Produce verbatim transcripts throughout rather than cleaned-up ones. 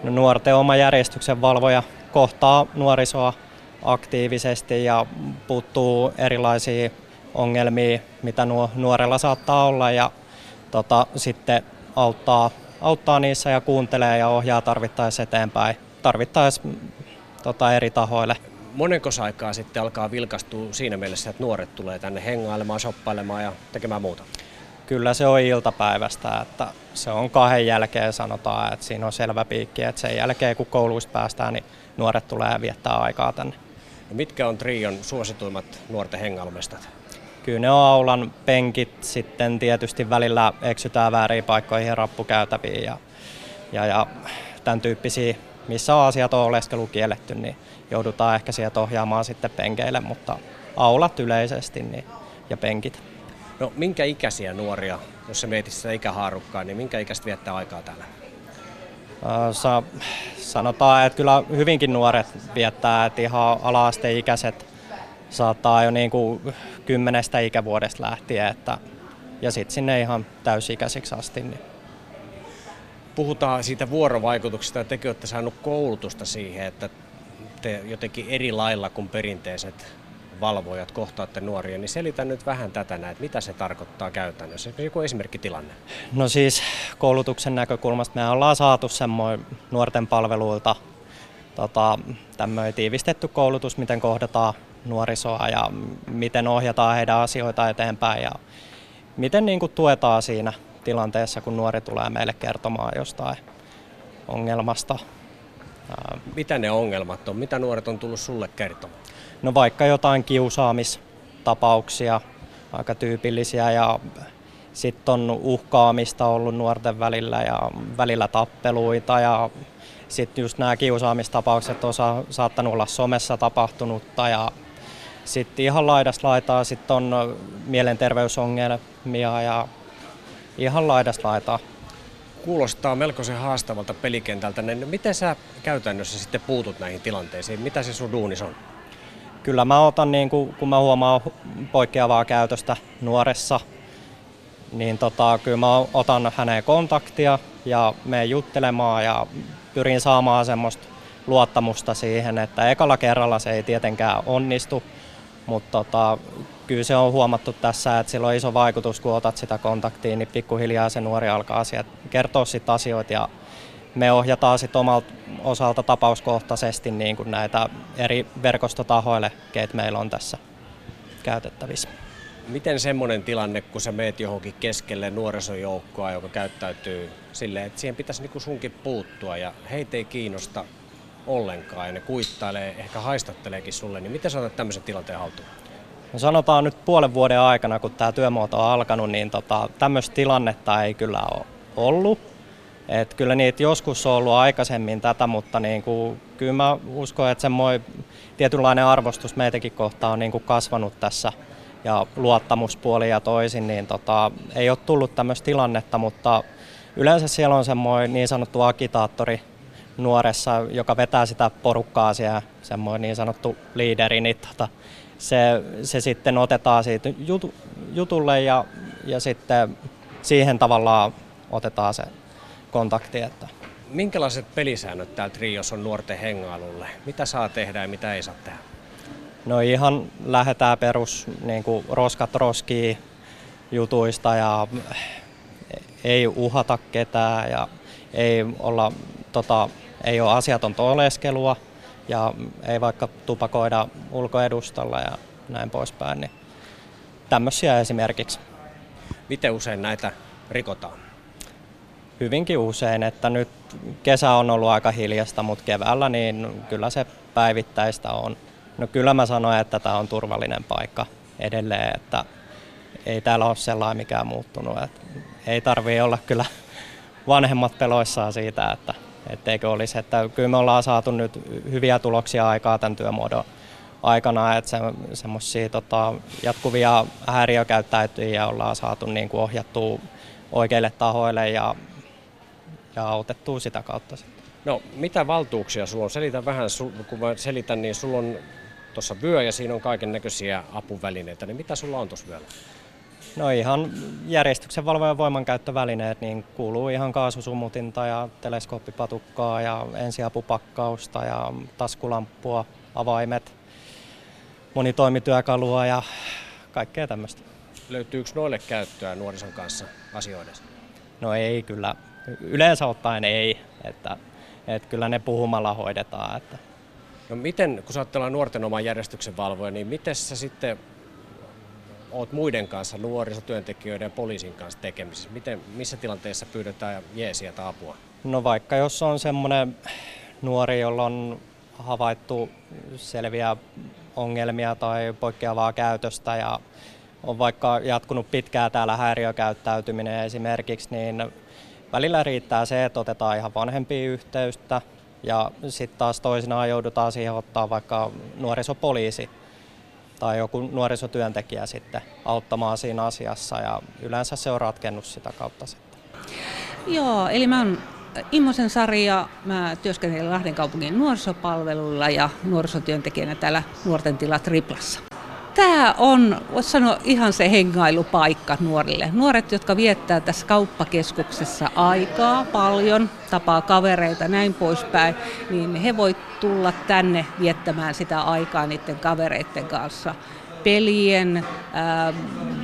No, nuorten oma järjestyksenvalvoja kohtaa nuorisoa aktiivisesti ja puuttuu erilaisiin ongelmiin, mitä nuo nuorella saattaa olla, ja tota, sitten auttaa, auttaa niissä ja kuuntelee ja ohjaa tarvittaessa eteenpäin, tarvittaessa tota, eri tahoille. Monenko aikaa sitten alkaa vilkastua siinä mielessä, että nuoret tulee tänne hengailemaan, shoppailemaan ja tekemään muuta? Kyllä se on iltapäivästä, että se on kahden jälkeen sanotaan, että siinä on selvä piikki, että sen jälkeen kun kouluista päästään, niin nuoret tulee viettää aikaa tänne. No mitkä on Trion suosituimmat nuorten hengailumestat? Kyllä ne on aulan penkit, sitten tietysti välillä eksytään vääriin paikkoihin ja rappukäytäviin ja, ja, ja tämän tyyppisiä, missä on asiat on oleskelu kielletty, niin joudutaan ehkä sieltä ohjaamaan sitten penkeille, mutta aulat yleisesti niin, ja penkit. No minkä ikäisiä nuoria, jos sä mietit sitä ikähaarukkaa, niin minkä ikäistä viettää aikaa täällä? Sa- sanotaan, että kyllä hyvinkin nuoret viettää, että ihan ala-asteikäiset saattaa jo niin kuin kymmenestä ikävuodesta lähtien, että, ja sitten sinne ihan täysikäisiksi asti. Niin. Puhutaan siitä vuorovaikutuksesta, ja tekin olette saaneet koulutusta siihen, että te jotenkin eri lailla kuin perinteiset valvojat kohtaatte nuoria, niin selitä nyt vähän tätä näin, mitä se tarkoittaa käytännössä. Joku esimerkkitilanne. No siis koulutuksen näkökulmasta me ollaan saatu semmoinen nuorten palveluilta tota, tämmöinen tiivistetty koulutus, miten kohdataan nuorisoa ja miten ohjataan heidän asioita eteenpäin ja miten niin kuin tuetaan siinä tilanteessa, kun nuori tulee meille kertomaan jostain ongelmasta. Mitä ne ongelmat on? Mitä nuoret on tullut sulle kertomaan? No vaikka jotain kiusaamistapauksia, aika tyypillisiä, ja sitten on uhkaamista ollut nuorten välillä ja välillä tappeluita, ja sitten just nämä kiusaamistapaukset on sa- saattanut olla somessa tapahtunutta, ja sitten ihan laidasta laitaa sitten on mielenterveysongelmia ja ihan laidasta laitaa. Kuulostaa melkoisen haastavalta pelikentältä. Miten sä käytännössä sitten puutut näihin tilanteisiin? Mitä se sun duunis on? Kyllä mä otan, niin kun, kun mä huomaan poikkeavaa käytöstä nuoressa, niin tota, kyllä mä otan häneen kontaktia ja menen juttelemaan ja pyrin saamaan semmoista luottamusta siihen, että ekalla kerralla se ei tietenkään onnistu, mutta tota, kyllä se on huomattu tässä, että sillä on iso vaikutus, kun otat sitä kontaktia, niin pikkuhiljaa se nuori alkaa sieltä kertoa sit asioita ja me ohjataan sit omalta osalta tapauskohtaisesti niin kuin näitä eri verkostotahoille, keitä meillä on tässä käytettävissä. Miten semmoinen tilanne, kun sä meet johonkin keskelle nuorisojoukkoa, joka käyttäytyy silleen, että siihen pitäisi niinku sunkin puuttua ja heitä ei kiinnosta ollenkaan ja ne kuittailee, ehkä haistatteleekin sulle, niin miten sä otat tämmöisen tilanteen haltuun? No sanotaan nyt puolen vuoden aikana, kun tämä työmuoto on alkanut, niin tota, tämmöistä tilannetta ei kyllä ole ollut. Et kyllä niitä joskus on ollut aikaisemmin tätä, mutta niinku, kyllä mä uskon, että semmoinen tietynlainen arvostus meitäkin kohtaan on niinku kasvanut tässä ja luottamuspuoli ja toisin, niin tota, ei ole tullut tämmöistä tilannetta, mutta yleensä siellä on semmoinen niin sanottu agitaattori nuoressa, joka vetää sitä porukkaa siellä, semmoinen niin sanottu liideri, niin tota, se, se sitten otetaan siitä jutu, jutulle ja, ja sitten siihen tavallaan otetaan se kontakti. Että. Minkälaiset pelisäännöt täällä Triossa on nuorten hengailulle? Mitä saa tehdä ja mitä ei saa tehdä? No ihan lähdetään perus niin kuin roskat roskiin jutuista ja ei uhata ketään ja ei, olla, tota, ei ole asiatonta oleskelua ja ei vaikka tupakoida ulkoedustalla ja näin poispäin. Niin tämmöisiä esimerkiksi. Miten usein näitä rikotaan? Hyvinkin usein, että nyt kesä on ollut aika hiljasta, mutta keväällä niin kyllä se päivittäistä on. No kyllä mä sanoin, että tämä on turvallinen paikka edelleen, että ei täällä ole sellainen mikään muuttunut. Että ei tarvitse olla kyllä vanhemmat peloissaan siitä, että etteikö olisi. Että kyllä me ollaan saatu nyt hyviä tuloksia aikaa tämän työmuodon aikana, että se, semmoisia tota, jatkuvia häiriökäyttäytyjiä ollaan saatu niin kuin ohjattua oikeille tahoille ja, ja autettua sitä kautta sitten. No mitä valtuuksia sulla on? Selitä vähän, kun mä selitän, niin sulla on tuossa vyö ja siinä on kaiken näköisiä apuvälineitä, niin mitä sulla on tuossa vyöllä? No ihan järjestyksenvalvojan voimankäyttövälineet, niin kuuluu ihan kaasusumutinta ja teleskooppipatukkaa ja ensiapupakkausta ja taskulamppua, avaimet, monitoimityökalua ja kaikkea tämmöistä. Löytyykö noille käyttöä nuorison kanssa asioidessa? No ei kyllä, yleensä ottaen ei, että, että kyllä ne puhumalla hoidetaan. Että. No miten, kun sä oot nuorten oman järjestyksen valvoja, niin miten sä sitten oot muiden kanssa, nuorisotyöntekijöiden ja poliisin kanssa tekemisissä? Miten, missä tilanteessa pyydetään jeesiä tai apua? No vaikka jos on semmoinen nuori, jolla on havaittu selviä ongelmia tai poikkeavaa käytöstä ja on vaikka jatkunut pitkään täällä häiriökäyttäytyminen esimerkiksi, niin välillä riittää se, että otetaan ihan vanhempia yhteyttä ja sitten taas toisinaan joudutaan siihen ottaa vaikka nuorisopoliisi tai joku nuorisotyöntekijä sitten auttamaan siinä asiassa ja yleensä se on ratkennut sitä kautta sitten. Joo, eli mä oon Immosen Sari ja mä työskentelen Lahden kaupungin nuorisopalvelulla ja nuorisotyöntekijänä täällä Nuorten tila Triplassa. Tämä on, voisi sanoa, ihan se hengailupaikka nuorille. Nuoret, jotka viettää tässä kauppakeskuksessa aikaa paljon, tapaa kavereita näin poispäin, niin he voi tulla tänne viettämään sitä aikaa niiden kavereiden kanssa. Pelien, ää,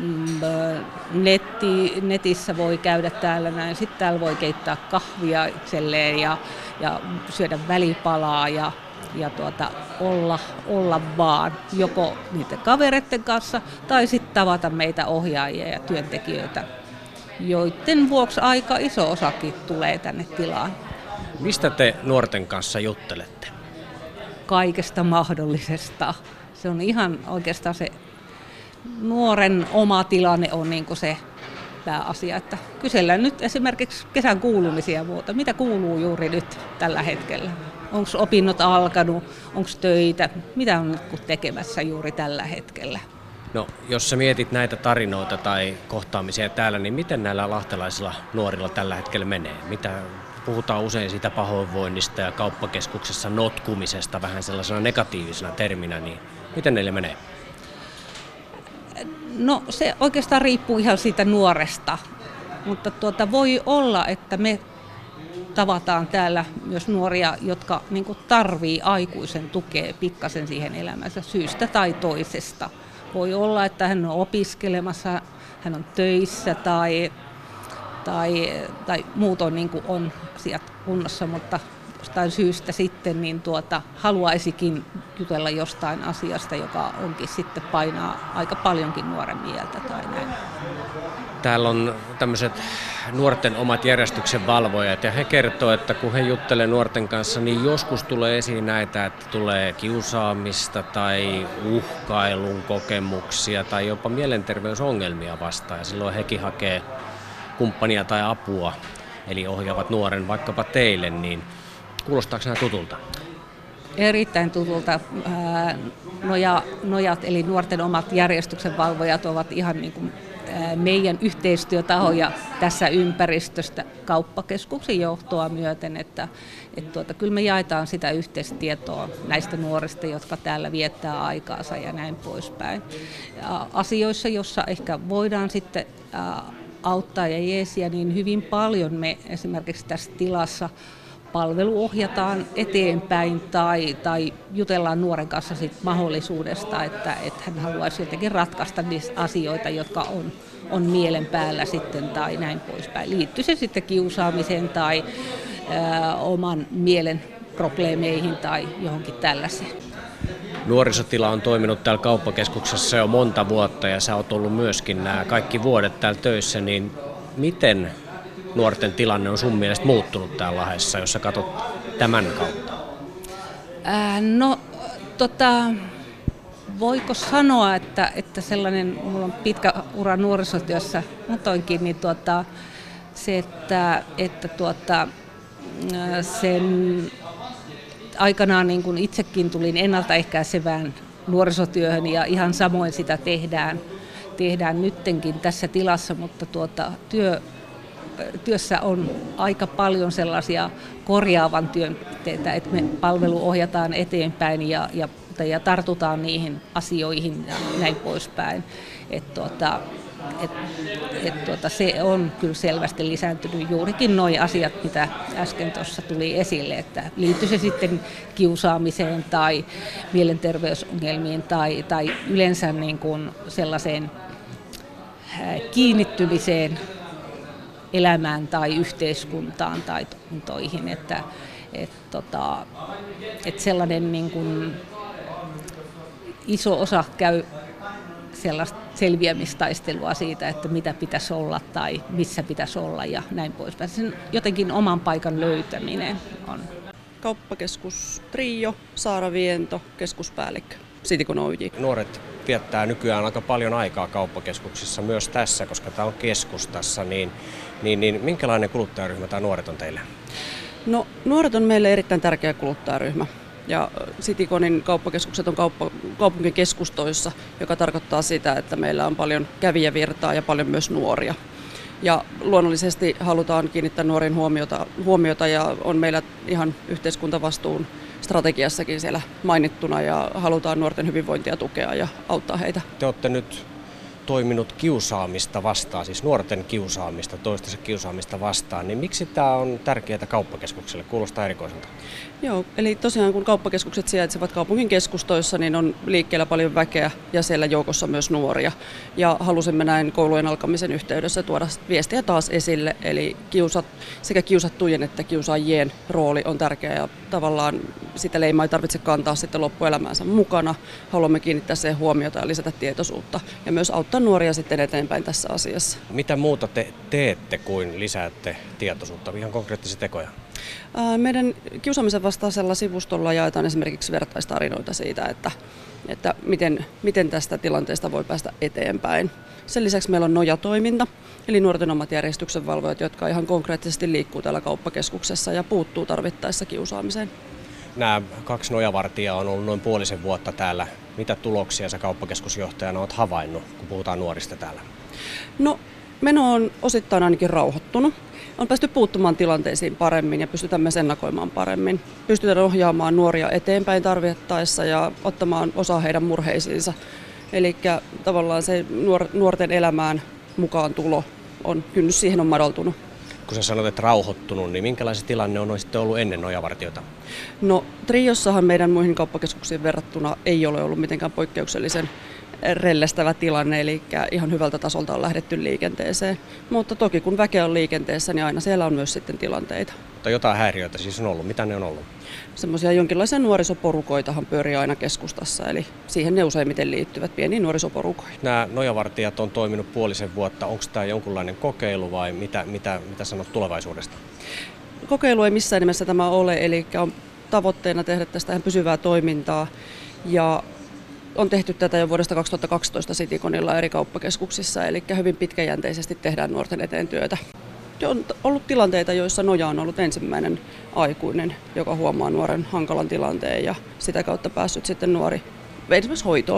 netti, netissä voi käydä täällä näin, sitten täällä voi keittää kahvia itselleen ja, ja syödä välipalaa ja ja tuota, olla, olla vaan joko niiden kavereiden kanssa tai sitten tavata meitä ohjaajia ja työntekijöitä, joiden vuoksi aika iso osakin tulee tänne tilaan. Mistä te nuorten kanssa juttelette? Kaikesta mahdollisesta. Se on ihan oikeastaan se nuoren oma tilanne on niin kuin se pääasia, että kysellään nyt esimerkiksi kesän kuulumisia ja muuta. Mitä kuuluu juuri nyt tällä hetkellä? Onko opinnot alkanut, onko töitä, mitä on nyt tekemässä juuri tällä hetkellä? No, jos sä mietit näitä tarinoita tai kohtaamisia täällä, niin miten näillä lahtelaisilla nuorilla tällä hetkellä menee? Mitä puhutaan usein siitä pahoinvoinnista ja kauppakeskuksessa notkumisesta vähän sellaisena negatiivisena terminä, niin miten neille menee? No se oikeastaan riippuu ihan siitä nuoresta, mutta tuota, voi olla, että me tavataan täällä myös nuoria, jotka niin kuin tarvii aikuisen tukea pikkasen siihen elämänsä syystä tai toisesta. Voi olla, että hän on opiskelemassa, hän on töissä tai, tai, tai muutoin niin kuin on asiat kunnossa, mutta jostain syystä sitten niin tuota, haluaisikin jutella jostain asiasta, joka onkin sitten painaa aika paljonkin nuoren mieltä tai näin. Täällä on tämmöiset nuorten omat järjestyksen valvojat ja he kertoo, että kun he juttelevat nuorten kanssa, niin joskus tulee esiin näitä, että tulee kiusaamista tai uhkailun kokemuksia tai jopa mielenterveysongelmia vastaan ja silloin hekin hakee kumppania tai apua, eli ohjaavat nuoren vaikkapa teille, niin kuulostaako nämä tutulta? Erittäin tutulta. Noja, nojat eli nuorten omat järjestyksen valvojat ovat ihan niin kuin meidän yhteistyötahoja tässä ympäristöstä kauppakeskuksen johtoa myöten, että, että tuota, kyllä me jaetaan sitä yhteistietoa näistä nuorista, jotka täällä viettää aikaansa ja näin poispäin. Ja asioissa, joissa ehkä voidaan sitten auttaa ja jeesiä, niin hyvin paljon me esimerkiksi tässä tilassa palvelu ohjataan eteenpäin tai, tai jutellaan nuoren kanssa sit mahdollisuudesta, että, että hän haluaisi jotenkin ratkaista niitä asioita, jotka on, on mielen päällä sitten tai näin poispäin. Liittyy se sitten kiusaamiseen tai ä, oman mielen probleemeihin tai johonkin tällaiseen. Nuorisotila on toiminut täällä kauppakeskuksessa jo monta vuotta ja sä oot ollut myöskin nämä kaikki vuodet täällä töissä, niin miten nuorten tilanne on sun mielestä muuttunut täällä Lahdessa, jos sä katsot tämän kautta? Ää, no, tota, voiko sanoa, että, että sellainen, mulla on pitkä ura nuorisotyössä muutoinkin, niin tuota, se, että, että tuota, sen aikanaan niin kun itsekin tulin ennaltaehkäisevään nuorisotyöhön ja ihan samoin sitä tehdään, tehdään nyttenkin tässä tilassa, mutta tuota, työ työssä on aika paljon sellaisia korjaavan työn teitä, että me palvelu ohjataan eteenpäin ja, ja, ja tartutaan niihin asioihin ja näin poispäin. Et tuota, et, et tuota, se on kyllä selvästi lisääntynyt juurikin nuo asiat, mitä äsken tuossa tuli esille, että liittyy se sitten kiusaamiseen tai mielenterveysongelmiin tai, tai yleensä niin kuin sellaiseen kiinnittymiseen elämään tai yhteiskuntaan tai toimintoihin, että et, tota, et sellainen niin kuin iso osa käy sellaista selviämistaistelua siitä, että mitä pitäisi olla tai missä pitäisi olla ja näin poispäin. Sen jotenkin oman paikan löytäminen on. Kauppakeskus Trio, Saara Viento, keskuspäällikkö, Citycon O J. Nuoret viettää nykyään aika paljon aikaa kauppakeskuksissa myös tässä, koska tämä on keskustassa, niin, niin, niin minkälainen kuluttajaryhmä tämä nuoret on teille? No, nuoret on meille erittäin tärkeä kuluttajaryhmä. Ja Cityconin kauppakeskukset on kauppa, kaupunkin keskustoissa, joka tarkoittaa sitä, että meillä on paljon kävijävirtaa ja paljon myös nuoria. Ja luonnollisesti halutaan kiinnittää nuoriin huomiota, huomiota ja on meillä ihan yhteiskuntavastuun strategiassakin siellä mainittuna ja halutaan nuorten hyvinvointia tukea ja auttaa heitä. Te olette nyt toiminut kiusaamista vastaan, siis nuorten kiusaamista, toistensa kiusaamista vastaan, niin miksi tämä on tärkeää kauppakeskukselle? Kuulostaa erikoiselta. Joo, eli tosiaan kun kauppakeskukset sijaitsevat kaupungin keskustoissa, niin on liikkeellä paljon väkeä ja siellä joukossa myös nuoria. Ja halusimme näin koulujen alkamisen yhteydessä tuoda viestiä taas esille, eli kiusat, sekä kiusattujen että kiusaajien rooli on tärkeä ja tavallaan sitä leimaa ei tarvitse kantaa sitten loppuelämäänsä mukana. Haluamme kiinnittää siihen huomiota ja lisätä tietoisuutta ja myös auttaa nuoria sitten eteenpäin tässä asiassa. Mitä muuta te teette kuin lisäätte tietoisuutta, ihan konkreettisia tekoja? Meidän kiusaamisen vastaisella sivustolla jaetaan esimerkiksi vertaistarinoita siitä, että, että miten, miten tästä tilanteesta voi päästä eteenpäin. Sen lisäksi meillä on nojatoiminta, eli nuorten omat järjestyksenvalvojat, jotka ihan konkreettisesti liikkuu täällä kauppakeskuksessa ja puuttuu tarvittaessa kiusaamiseen. Nämä kaksi nojavartijaa on ollut noin puolisen vuotta täällä. Mitä tuloksia sä kauppakeskusjohtajana olet havainnut, kun puhutaan nuorista täällä? No, meno on osittain ainakin rauhoittunut. On päästy puuttumaan tilanteisiin paremmin ja pystytään myös ennakoimaan paremmin. Pystytään ohjaamaan nuoria eteenpäin tarvittaessa ja ottamaan osaa heidän murheisiinsa. Eli tavallaan se nuorten elämään mukaan tulo on, kynnys siihen on madaltunut. Kun sä sanot, että rauhoittunut, niin minkälainen tilanne on sitten ollut ennen nojavartijoita? No, Triossahan meidän muihin kauppakeskuksiin verrattuna ei ole ollut mitenkään poikkeuksellisen rellestävä tilanne, eli ihan hyvältä tasolta on lähdetty liikenteeseen. Mutta toki kun väkeä on liikenteessä, niin aina siellä on myös sitten tilanteita. Mutta jotain häiriöitä siis on ollut. Mitä ne on ollut? Semmoisia jonkinlaisia nuorisoporukoitahan pyörii aina keskustassa, eli siihen ne useimmiten liittyvät pieniin nuorisoporukoihin. Nämä nojavartijat on toiminut puolisen vuotta. Onko tämä jonkunlainen kokeilu vai mitä, mitä, mitä sanot tulevaisuudesta? Kokeilu ei missään nimessä tämä ole, eli on tavoitteena tehdä tästä ihan pysyvää toimintaa. Ja on tehty tätä jo vuodesta kaksituhattakaksitoista Cityconilla eri kauppakeskuksissa, eli hyvin pitkäjänteisesti tehdään nuorten eteen työtä. On ollut tilanteita, joissa noja on ollut ensimmäinen aikuinen, joka huomaa nuoren hankalan tilanteen ja sitä kautta päässyt sitten nuori esimerkiksi hoitoon.